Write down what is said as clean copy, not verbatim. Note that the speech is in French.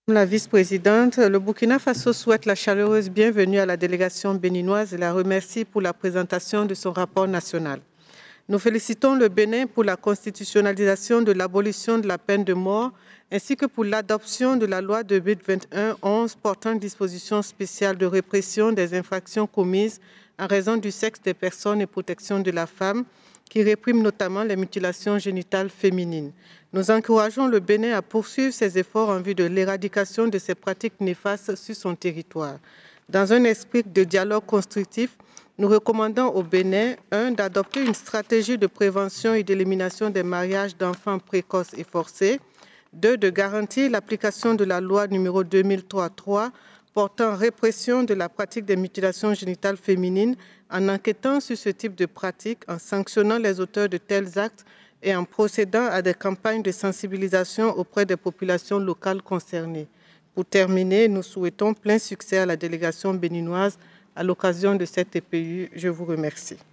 La vice-présidente, le Burkina Faso souhaite la chaleureuse bienvenue à la délégation béninoise et la remercie pour la présentation de son rapport national. Nous félicitons le Bénin pour la constitutionnalisation de l'abolition de la peine de mort ainsi que pour l'adoption de la loi de 2021-11 portant dispositions spéciales de répression des infractions commises en raison du sexe des personnes et protection de la femme, qui réprime notamment les mutilations génitales féminines. Nous encourageons le Bénin à poursuivre ses efforts en vue de l'éradication de ces pratiques néfastes sur son territoire. Dans un esprit de dialogue constructif, nous recommandons au Bénin, 1, d'adopter une stratégie de prévention et d'élimination des mariages d'enfants précoces et forcés, 2, de garantir l'application de la loi n° 2003-3 portant répression de la pratique des mutilations génitales féminines en enquêtant sur ce type de pratique, en sanctionnant les auteurs de tels actes et en procédant à des campagnes de sensibilisation auprès des populations locales concernées. Pour terminer, nous souhaitons plein succès à la délégation béninoise à l'occasion de cette EPU. Je vous remercie.